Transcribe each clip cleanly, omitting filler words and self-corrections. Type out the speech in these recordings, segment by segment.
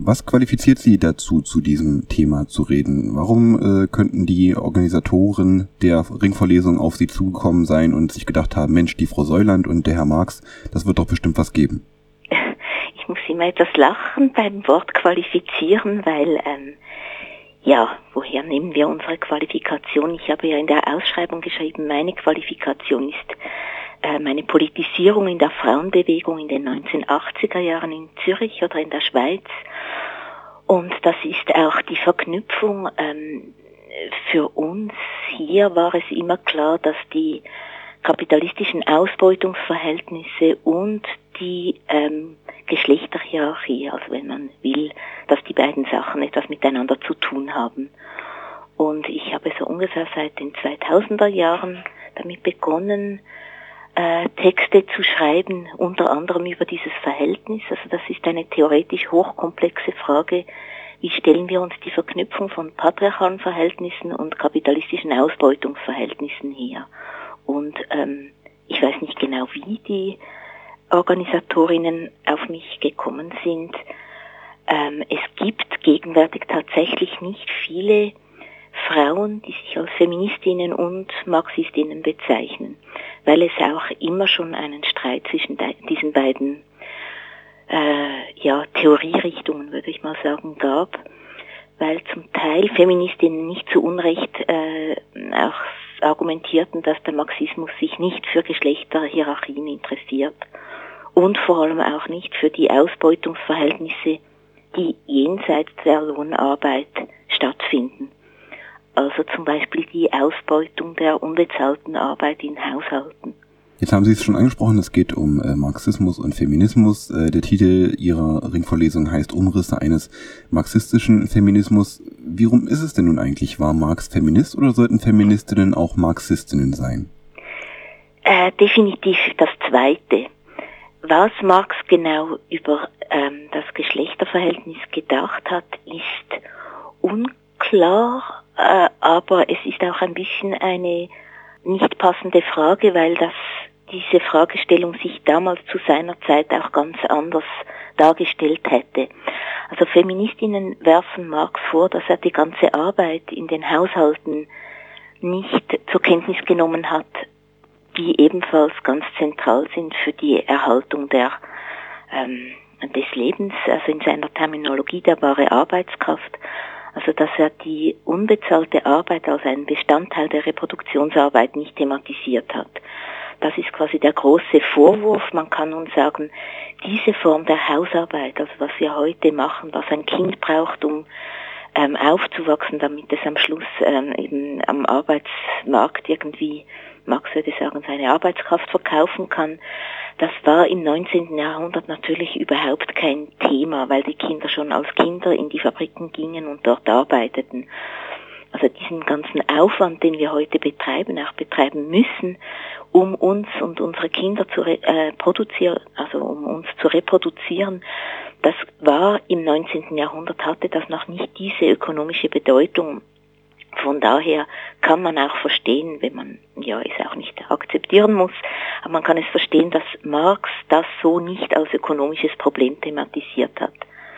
Was qualifiziert Sie dazu, zu diesem Thema zu reden? Warum könnten die Organisatoren der Ringvorlesung auf Sie zugekommen sein und sich gedacht haben, Mensch, die Frau Säuland und der Herr Marx, das wird doch bestimmt was geben? Ich muss immer etwas lachen beim Wort qualifizieren, weil, woher nehmen wir unsere Qualifikation? Ich habe ja in der Ausschreibung geschrieben, meine Qualifikation ist meine Politisierung in der Frauenbewegung in den 1980er Jahren in Zürich oder in der Schweiz. Und das ist auch die Verknüpfung. Für uns hier war es immer klar, dass die kapitalistischen Ausbeutungsverhältnisse und die Geschlechterhierarchie, also wenn man will, dass die beiden Sachen etwas miteinander zu tun haben. Und ich habe so ungefähr seit den 2000er Jahren damit begonnen, Texte zu schreiben, unter anderem über dieses Verhältnis. Also das ist eine theoretisch hochkomplexe Frage. Wie stellen wir uns die Verknüpfung von patriarchalen Verhältnissen und kapitalistischen Ausbeutungsverhältnissen her? Und ich weiß nicht genau, wie die Organisatorinnen auf mich gekommen sind. Es gibt gegenwärtig tatsächlich nicht viele Frauen, die sich als Feministinnen und Marxistinnen bezeichnen, weil es auch immer schon einen Streit zwischen diesen beiden Theorierichtungen, würde ich mal sagen, gab, weil zum Teil Feministinnen nicht zu Unrecht auch argumentierten, dass der Marxismus sich nicht für Geschlechterhierarchien interessiert und vor allem auch nicht für die Ausbeutungsverhältnisse, die jenseits der Lohnarbeit stattfinden. Also zum Beispiel die Ausbeutung der unbezahlten Arbeit in Haushalten. Jetzt haben Sie es schon angesprochen, es geht um Marxismus und Feminismus. Der Titel Ihrer Ringvorlesung heißt Umrisse eines marxistischen Feminismus. Wie rum ist es denn nun eigentlich? War Marx Feminist oder sollten Feministinnen auch Marxistinnen sein? Definitiv das Zweite. Was Marx genau über das Geschlechterverhältnis gedacht hat, ist unklar, aber es ist auch ein bisschen eine nicht passende Frage, weil diese Fragestellung sich damals zu seiner Zeit auch ganz anders dargestellt hätte. Also Feministinnen werfen Marx vor, dass er die ganze Arbeit in den Haushalten nicht zur Kenntnis genommen hat, die ebenfalls ganz zentral sind für die Erhaltung des Lebens, also in seiner Terminologie der wahre Arbeitskraft. Also dass er die unbezahlte Arbeit als einen Bestandteil der Reproduktionsarbeit nicht thematisiert hat. Das ist quasi der große Vorwurf. Man kann nun sagen, diese Form der Hausarbeit, also was wir heute machen, was ein Kind braucht, um aufzuwachsen, damit es am Schluss eben am Arbeitsmarkt irgendwie, Marx würde sagen, seine Arbeitskraft verkaufen kann, das war im 19. Jahrhundert natürlich überhaupt kein Thema, weil die Kinder schon als Kinder in die Fabriken gingen und dort arbeiteten. Also diesen ganzen Aufwand, den wir heute betreiben, auch betreiben müssen, um uns und unsere Kinder zu um uns zu reproduzieren, das war im 19. Jahrhundert, hatte das noch nicht diese ökonomische Bedeutung. Von daher kann man auch verstehen, wenn man es auch nicht akzeptieren muss, aber man kann es verstehen, dass Marx das so nicht als ökonomisches Problem thematisiert hat.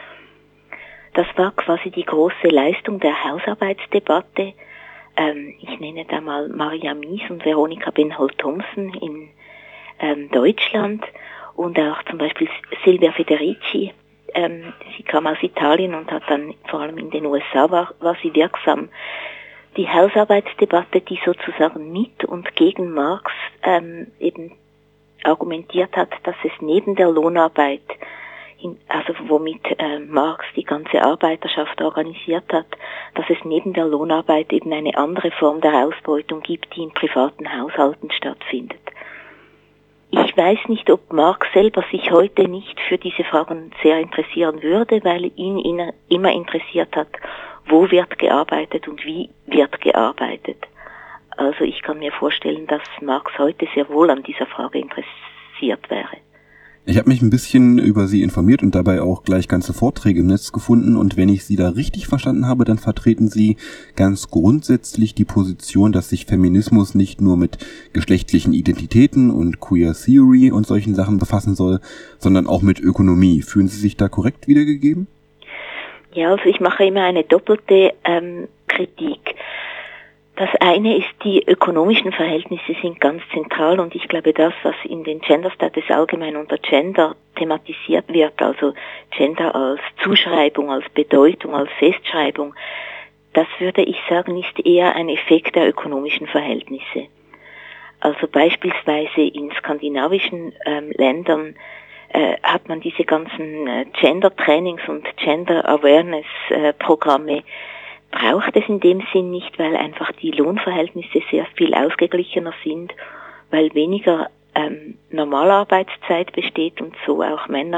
Das war quasi die große Leistung der Hausarbeitsdebatte. Ich nenne da mal Maria Mies und Veronica Benhold-Thomson in Deutschland und auch zum Beispiel Silvia Federici. Sie kam aus Italien und hat dann vor allem in den USA war sie wirksam. Die Hausarbeitsdebatte, die sozusagen mit und gegen Marx eben argumentiert hat, dass es neben der Lohnarbeit, also womit Marx die ganze Arbeiterschaft organisiert hat, dass es neben der Lohnarbeit eben eine andere Form der Ausbeutung gibt, die in privaten Haushalten stattfindet. Ich weiß nicht, ob Marx selber sich heute nicht für diese Fragen sehr interessieren würde, weil ihn immer interessiert hat, wo wird gearbeitet und wie wird gearbeitet. Also ich kann mir vorstellen, dass Marx heute sehr wohl an dieser Frage interessiert wäre. Ich habe mich ein bisschen über Sie informiert und dabei auch gleich ganze Vorträge im Netz gefunden. Und wenn ich Sie da richtig verstanden habe, dann vertreten Sie ganz grundsätzlich die Position, dass sich Feminismus nicht nur mit geschlechtlichen Identitäten und Queer Theory und solchen Sachen befassen soll, sondern auch mit Ökonomie. Fühlen Sie sich da korrekt wiedergegeben? Ja, also ich mache immer eine doppelte Kritik. Das eine ist, die ökonomischen Verhältnisse sind ganz zentral und ich glaube, das, was in den Gender Studies allgemein unter Gender thematisiert wird, also Gender als Zuschreibung, als Bedeutung, als Festschreibung, das würde ich sagen, ist eher ein Effekt der ökonomischen Verhältnisse. Also beispielsweise in skandinavischen Ländern hat man diese ganzen Gender-Trainings und Gender-Awareness-Programme, braucht es in dem Sinn nicht, weil einfach die Lohnverhältnisse sehr viel ausgeglichener sind, weil weniger Normalarbeitszeit besteht und so auch Männer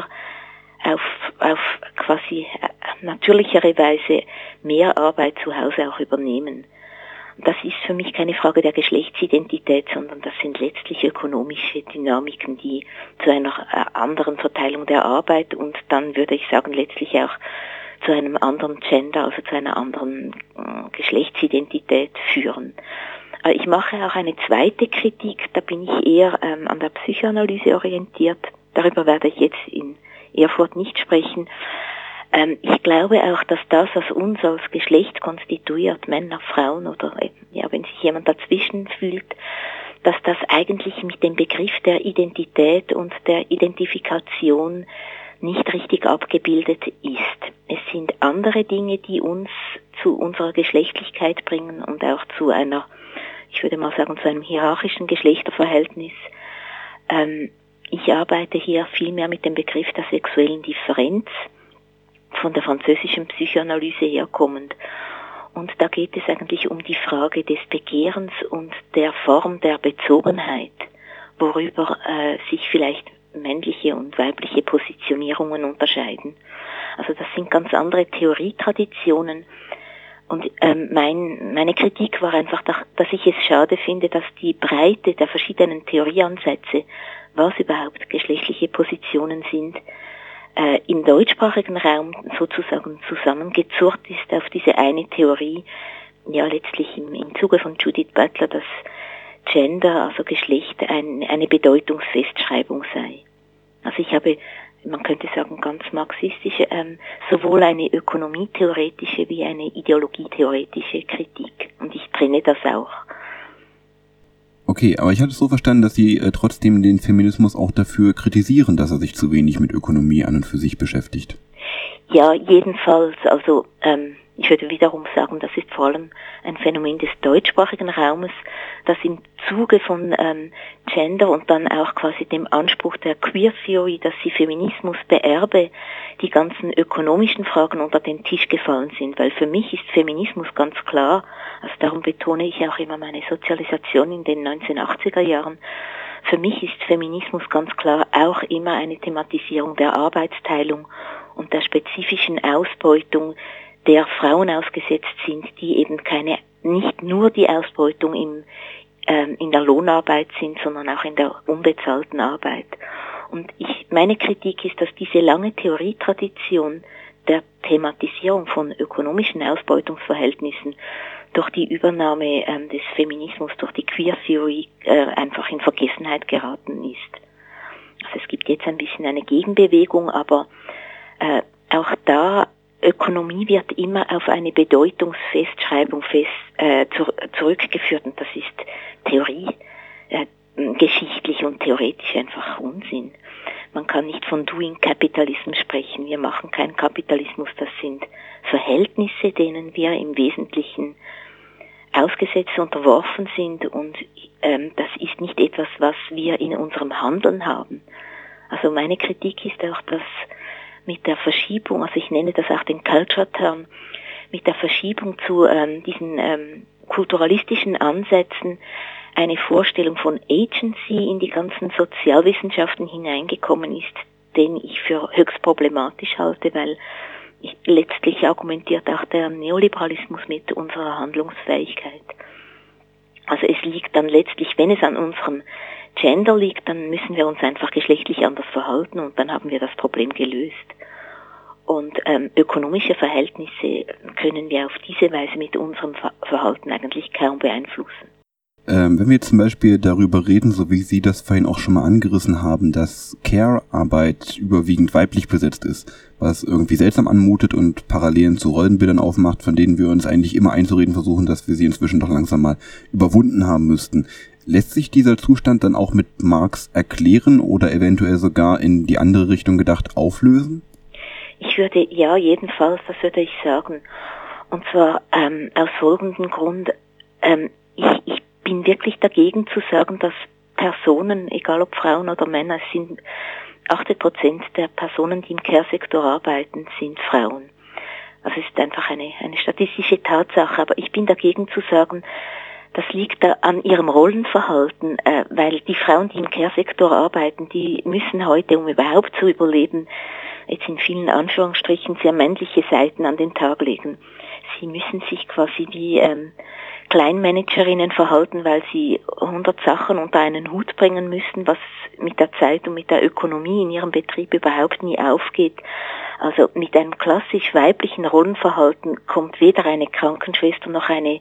auf quasi natürlichere Weise mehr Arbeit zu Hause auch übernehmen. Das ist für mich keine Frage der Geschlechtsidentität, sondern das sind letztlich ökonomische Dynamiken, die zu einer anderen Verteilung der Arbeit und dann würde ich sagen letztlich auch zu einem anderen Gender, also zu einer anderen Geschlechtsidentität führen. Ich mache auch eine zweite Kritik, da bin ich eher an der Psychoanalyse orientiert. Darüber werde ich jetzt in Erfurt nicht sprechen. Ich glaube auch, dass das, was uns als Geschlecht konstituiert, Männer, Frauen oder ja, wenn sich jemand dazwischen fühlt, dass das eigentlich mit dem Begriff der Identität und der Identifikation nicht richtig abgebildet ist. Es sind andere Dinge, die uns zu unserer Geschlechtlichkeit bringen und auch zu einer, ich würde mal sagen, zu einem hierarchischen Geschlechterverhältnis. Ich arbeite hier viel mehr mit dem Begriff der sexuellen Differenz, von der französischen Psychoanalyse herkommend. Und da geht es eigentlich um die Frage des Begehrens und der Form der Bezogenheit, worüber sich vielleicht männliche und weibliche Positionierungen unterscheiden. Also das sind ganz andere Theorietraditionen. Und meine Kritik war einfach, dass ich es schade finde, dass die Breite der verschiedenen Theorieansätze, was überhaupt geschlechtliche Positionen sind, im deutschsprachigen Raum sozusagen zusammengezurrt ist auf diese eine Theorie, ja letztlich im Zuge von Judith Butler, dass Gender, also Geschlecht, eine Bedeutungsfestschreibung sei. Also ich habe, man könnte sagen, ganz marxistisch, sowohl eine ökonomietheoretische wie eine ideologietheoretische Kritik. Und ich trenne das auch. Okay, aber ich hatte es so verstanden, dass Sie trotzdem den Feminismus auch dafür kritisieren, dass er sich zu wenig mit Ökonomie an und für sich beschäftigt. Ja, jedenfalls, also ich würde wiederum sagen, das ist vor allem ein Phänomen des deutschsprachigen Raumes, das im Zuge von Gender und dann auch quasi dem Anspruch der Queer Theory, dass sie Feminismus beerbe, die ganzen ökonomischen Fragen unter den Tisch gefallen sind, weil für mich ist Feminismus ganz klar, also darum betone ich auch immer meine Sozialisation in den 1980er Jahren, für mich ist Feminismus ganz klar auch immer eine Thematisierung der Arbeitsteilung und der spezifischen Ausbeutung, der Frauen ausgesetzt sind, die eben nicht nur die Ausbeutung in der Lohnarbeit sind, sondern auch in der unbezahlten Arbeit. Und meine Kritik ist, dass diese lange Theorietradition der Thematisierung von ökonomischen Ausbeutungsverhältnissen durch die Übernahme des Feminismus, durch die Queer Theory einfach in Vergessenheit geraten ist. Also es gibt jetzt ein bisschen eine Gegenbewegung, aber auch da, Ökonomie wird immer auf eine Bedeutungsfestschreibung zurückgeführt und das ist Theorie, geschichtlich und theoretisch einfach Unsinn. Man kann nicht von Doing Capitalism sprechen. Wir machen keinen Kapitalismus, das sind Verhältnisse, denen wir im Wesentlichen ausgesetzt unterworfen sind und das ist nicht etwas, was wir in unserem Handeln haben. Also meine Kritik ist auch, dass mit der Verschiebung, also ich nenne das auch den Culture-Turn, mit der Verschiebung zu diesen kulturalistischen Ansätzen eine Vorstellung von Agency in die ganzen Sozialwissenschaften hineingekommen ist, den ich für höchst problematisch halte, weil letztlich argumentiert auch der Neoliberalismus mit unserer Handlungsfähigkeit. Also es liegt dann letztlich, wenn es an unserem Gender liegt, dann müssen wir uns einfach geschlechtlich anders verhalten und dann haben wir das Problem gelöst. Und ökonomische Verhältnisse können wir auf diese Weise mit unserem Verhalten eigentlich kaum beeinflussen. Wenn wir zum Beispiel darüber reden, so wie Sie das vorhin auch schon mal angerissen haben, dass Care-Arbeit überwiegend weiblich besetzt ist, was irgendwie seltsam anmutet und Parallelen zu Rollenbildern aufmacht, von denen wir uns eigentlich immer einzureden versuchen, dass wir sie inzwischen doch langsam mal überwunden haben müssten. Lässt sich dieser Zustand dann auch mit Marx erklären oder eventuell sogar in die andere Richtung gedacht auflösen? Ja, jedenfalls, das würde ich sagen. Und zwar aus folgendem Grund. Ich bin wirklich dagegen zu sagen, dass Personen, egal ob Frauen oder Männer, es sind 80% der Personen, die im Care-Sektor arbeiten, sind Frauen. Also es ist einfach eine statistische Tatsache, aber ich bin dagegen zu sagen, das liegt da an ihrem Rollenverhalten, weil die Frauen, die im Care-Sektor arbeiten, die müssen heute, um überhaupt zu überleben, jetzt in vielen Anführungsstrichen sehr männliche Seiten an den Tag legen. Sie müssen sich quasi wie Kleinmanagerinnen verhalten, weil sie 100 Sachen unter einen Hut bringen müssen, was mit der Zeit und mit der Ökonomie in ihrem Betrieb überhaupt nie aufgeht. Also mit einem klassisch weiblichen Rollenverhalten kommt weder eine Krankenschwester noch eine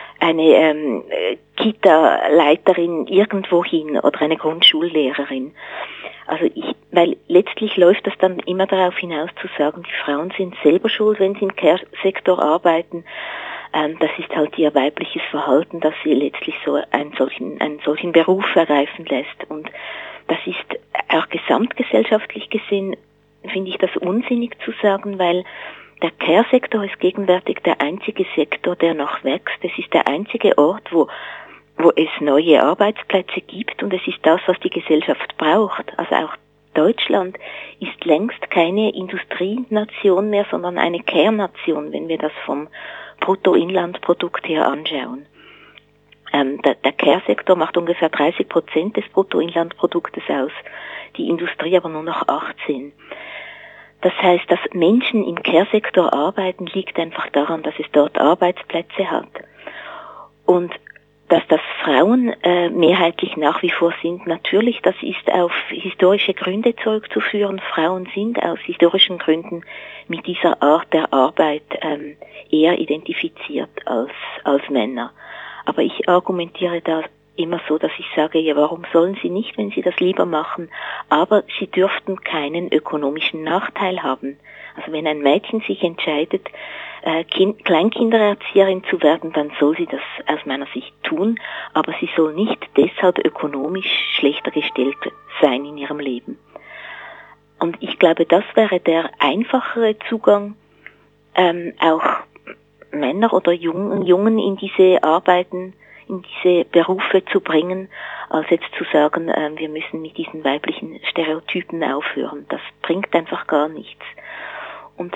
Kita-Leiterin irgendwo hin oder eine Grundschullehrerin. Also weil letztlich läuft das dann immer darauf hinaus zu sagen, die Frauen sind selber schuld, wenn sie im Care-Sektor arbeiten. Das ist halt ihr weibliches Verhalten, dass sie letztlich so einen solchen Beruf ergreifen lässt. Und das ist auch gesamtgesellschaftlich gesehen, finde ich das unsinnig zu sagen, weil der Care-Sektor ist gegenwärtig der einzige Sektor, der noch wächst. Es ist der einzige Ort, wo es neue Arbeitsplätze gibt, und es ist das, was die Gesellschaft braucht. Also auch Deutschland ist längst keine Industrienation mehr, sondern eine Care-Nation, wenn wir das vom Bruttoinlandprodukt her anschauen. Der Care-Sektor macht ungefähr 30% des Bruttoinlandproduktes aus, die Industrie aber nur noch 18%. Das heißt, dass Menschen im Care-Sektor arbeiten, liegt einfach daran, dass es dort Arbeitsplätze hat. Und dass das Frauen mehrheitlich nach wie vor sind, natürlich, das ist auf historische Gründe zurückzuführen. Frauen sind aus historischen Gründen mit dieser Art der Arbeit eher identifiziert als Männer. Aber ich argumentiere da immer so, dass ich sage, ja, warum sollen sie nicht, wenn sie das lieber machen? Aber sie dürften keinen ökonomischen Nachteil haben. Also wenn ein Mädchen sich entscheidet, Kleinkindererzieherin zu werden, dann soll sie das aus meiner Sicht tun, aber sie soll nicht deshalb ökonomisch schlechter gestellt sein in ihrem Leben. Und ich glaube, das wäre der einfachere Zugang, auch Männer oder Jungen in diese Arbeiten, in diese Berufe zu bringen, als jetzt zu sagen, wir müssen mit diesen weiblichen Stereotypen aufhören. Das bringt einfach gar nichts. Und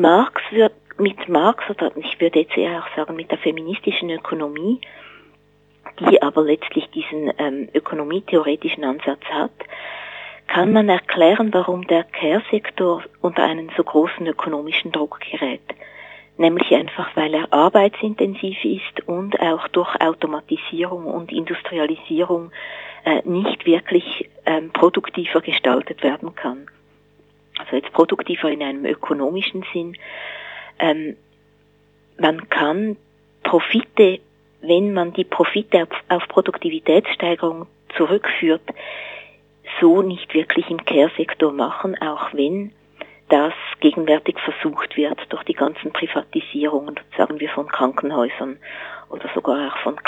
mit Marx, oder ich würde jetzt eher auch sagen mit der feministischen Ökonomie, die aber letztlich diesen ökonomietheoretischen Ansatz hat, kann man erklären, warum der Care-Sektor unter einen so großen ökonomischen Druck gerät. Nämlich einfach, weil er arbeitsintensiv ist und auch durch Automatisierung und Industrialisierung nicht wirklich produktiver gestaltet werden kann. Also jetzt produktiver in einem ökonomischen Sinn. Man kann Profite, wenn man die Profite auf Produktivitätssteigerung zurückführt, so nicht wirklich im Care-Sektor machen, auch wenn das gegenwärtig versucht wird durch die ganzen Privatisierungen, sagen wir von Krankenhäusern oder sogar auch von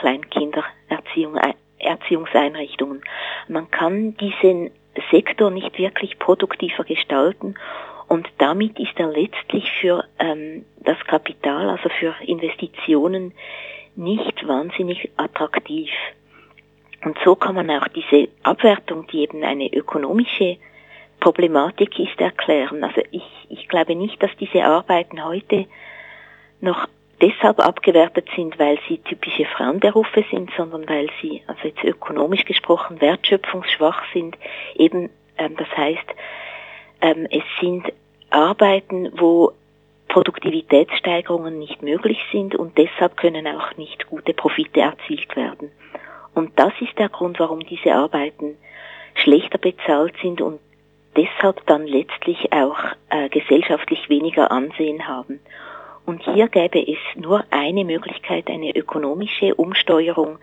Erziehungseinrichtungen. Man kann diesen Sektor nicht wirklich produktiver gestalten, und damit ist er letztlich für das Kapital, also für Investitionen, nicht wahnsinnig attraktiv. Und so kann man auch diese Abwertung, die eben eine ökonomische Problematik ist, erklären. Also ich glaube nicht, dass diese Arbeiten heute noch deshalb abgewertet sind, weil sie typische Frauenberufe sind, sondern weil sie, also jetzt ökonomisch gesprochen, wertschöpfungsschwach sind. Eben, das heißt, es sind Arbeiten, wo Produktivitätssteigerungen nicht möglich sind, und deshalb können auch nicht gute Profite erzielt werden. Und das ist der Grund, warum diese Arbeiten schlechter bezahlt sind und deshalb dann letztlich auch gesellschaftlich weniger Ansehen haben. Und hier gäbe es nur eine Möglichkeit, eine ökonomische Umsteuerung,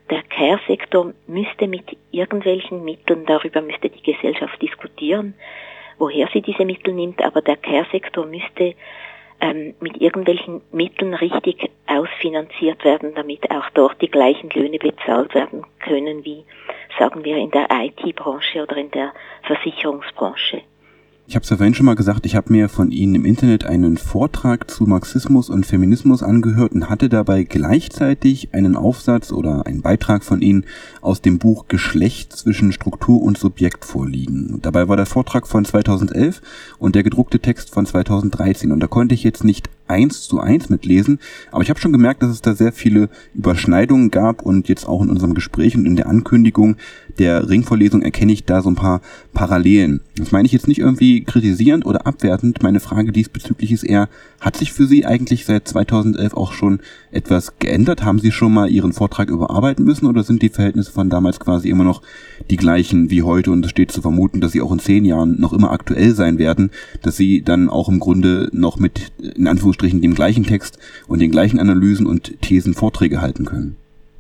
der Care-Sektor müsste mit irgendwelchen Mitteln, darüber müsste die Gesellschaft diskutieren, woher sie diese Mittel nimmt, aber der Care-Sektor müsste mit irgendwelchen Mitteln richtig ausfinanziert werden, damit auch dort die gleichen Löhne bezahlt werden können wie, sagen wir, in der IT-Branche oder in der Versicherungsbranche. Ich habe es ja vorhin schon mal gesagt, ich habe mir von Ihnen im Internet einen Vortrag zu Marxismus und Feminismus angehört und hatte dabei gleichzeitig einen Aufsatz oder einen Beitrag von Ihnen aus dem Buch Geschlecht zwischen Struktur und Subjekt vorliegen. Dabei war der Vortrag von 2011 und der gedruckte Text von 2013 und da konnte ich jetzt nicht 1:1 mitlesen, aber ich habe schon gemerkt, dass es da sehr viele Überschneidungen gab und jetzt auch in unserem Gespräch und in der Ankündigung der Ringvorlesung erkenne ich da so ein paar Parallelen. Das meine ich jetzt nicht irgendwie kritisierend oder abwertend. Meine Frage diesbezüglich ist eher, hat sich für Sie eigentlich seit 2011 auch schon etwas geändert? Haben Sie schon mal Ihren Vortrag überarbeiten müssen oder sind die Verhältnisse von damals quasi immer noch die gleichen wie heute und es steht zu vermuten, dass sie auch in 10 Jahren noch immer aktuell sein werden, dass Sie dann auch im Grunde noch mit, in Anführungsstrichen, dem gleichen Text und den gleichen Analysen und Thesen Vorträge halten können?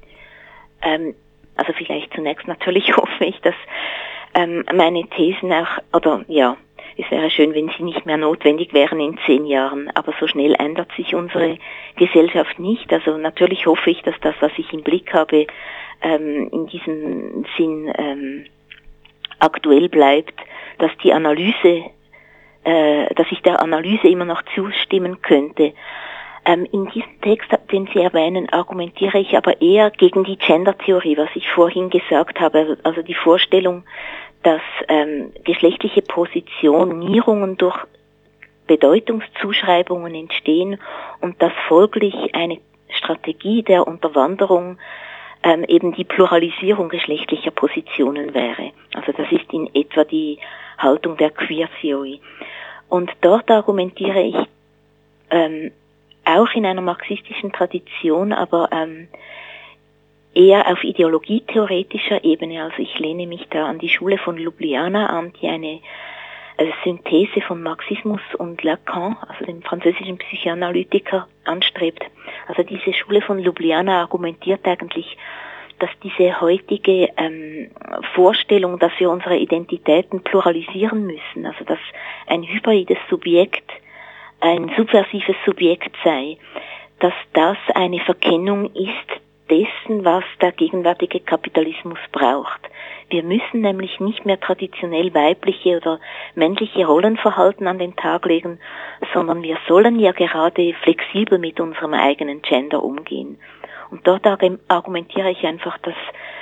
Also vielleicht zunächst natürlich hoffe ich, dass meine Thesen auch, oder ja, es wäre schön, wenn sie nicht mehr notwendig wären in 10 Jahren, aber so schnell ändert sich unsere Gesellschaft nicht. Also natürlich hoffe ich, dass das, was ich im Blick habe, in diesem Sinn aktuell bleibt, dass die Analyse, dass ich der Analyse immer noch zustimmen könnte. In diesem Text, den Sie erwähnen, argumentiere ich aber eher gegen die Gender-Theorie, was ich vorhin gesagt habe, also die Vorstellung, dass geschlechtliche Positionierungen durch Bedeutungszuschreibungen entstehen und dass folglich eine Strategie der Unterwanderung eben die Pluralisierung geschlechtlicher Positionen wäre. Also das ist in etwa die Haltung der Queer Theory. Und dort argumentiere ich auch in einer marxistischen Tradition, aber eher auf ideologietheoretischer Ebene. Also ich lehne mich da an die Schule von Ljubljana an, die eine Synthese von Marxismus und Lacan, also dem französischen Psychoanalytiker, anstrebt. Also diese Schule von Ljubljana argumentiert eigentlich, dass diese heutige Vorstellung, dass wir unsere Identitäten pluralisieren müssen, also dass ein hybrides Subjekt ein subversives Subjekt sei, dass das eine Verkennung ist dessen, was der gegenwärtige Kapitalismus braucht. Wir müssen nämlich nicht mehr traditionell weibliche oder männliche Rollenverhalten an den Tag legen, sondern wir sollen ja gerade flexibel mit unserem eigenen Gender umgehen. Und dort argumentiere ich einfach, dass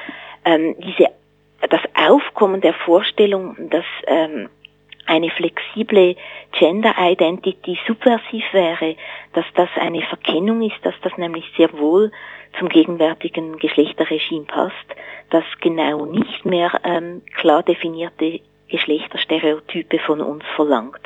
das Aufkommen der Vorstellung, dass eine flexible Gender Identity subversiv wäre, dass das eine Verkennung ist, dass das nämlich sehr wohl zum gegenwärtigen Geschlechterregime passt, das genau nicht mehr klar definierte Geschlechterstereotype von uns verlangt.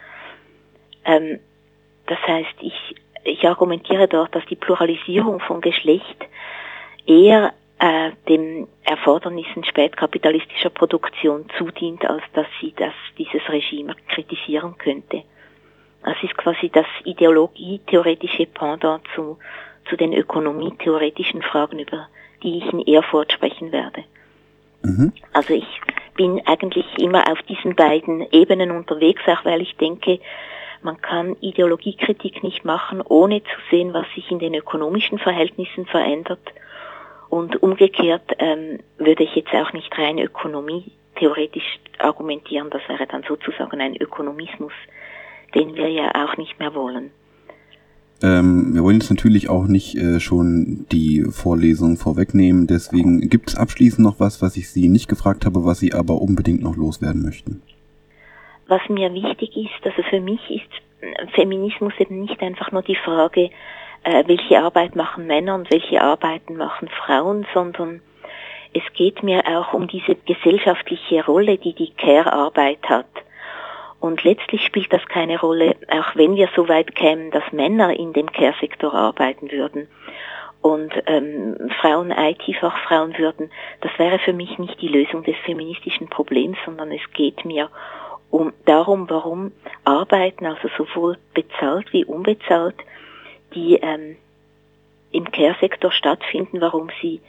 Das heißt, ich argumentiere dort, dass die Pluralisierung von Geschlecht eher den Erfordernissen spätkapitalistischer Produktion zudient, als dass sie dieses Regime kritisieren könnte. Es ist quasi das ideologietheoretische Pendant zu den ökonomietheoretischen Fragen, über die ich in Erfurt sprechen werde. Mhm. Also ich bin eigentlich immer auf diesen beiden Ebenen unterwegs, auch weil ich denke, man kann Ideologiekritik nicht machen, ohne zu sehen, was sich in den ökonomischen Verhältnissen verändert. Und umgekehrt würde ich jetzt auch nicht rein ökonomietheoretisch argumentieren, das wäre dann sozusagen ein Ökonomismus, den wir ja auch nicht mehr wollen. Wir wollen jetzt natürlich auch nicht schon die Vorlesung vorwegnehmen, deswegen gibt es abschließend noch was ich Sie nicht gefragt habe, was Sie aber unbedingt noch loswerden möchten. Was mir wichtig ist, also für mich ist Feminismus eben nicht einfach nur die Frage, welche Arbeit machen Männer und welche Arbeiten machen Frauen, sondern es geht mir auch um diese gesellschaftliche Rolle, die die Care-Arbeit hat. Und letztlich spielt das keine Rolle, auch wenn wir so weit kämen, dass Männer in dem Care-Sektor arbeiten würden und Frauen IT-Fachfrauen würden. Das wäre für mich nicht die Lösung des feministischen Problems, sondern es geht mir darum, warum Arbeiten, also sowohl bezahlt wie unbezahlt, die im Care-Sektor stattfinden, warum sie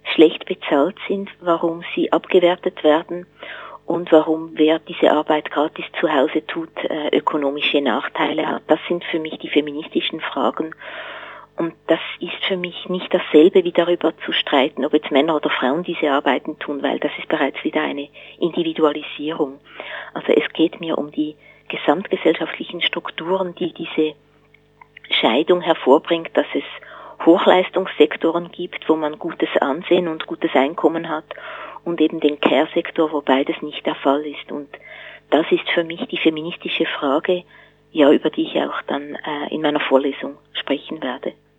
schlecht bezahlt sind, warum sie abgewertet werden und warum wer diese Arbeit gratis zu Hause tut, ökonomische Nachteile hat. Das sind für mich die feministischen Fragen. Und das ist für mich nicht dasselbe, wie darüber zu streiten, ob jetzt Männer oder Frauen diese Arbeiten tun, weil das ist bereits wieder eine Individualisierung. Also es geht mir um die gesamtgesellschaftlichen Strukturen, die diese Scheidung hervorbringt, dass es Hochleistungssektoren gibt, wo man gutes Ansehen und gutes Einkommen hat, und eben den Care-Sektor, wo beides nicht der Fall ist. Und das ist für mich die feministische Frage, ja, über die ich auch dann in meiner Vorlesung sprechen werde.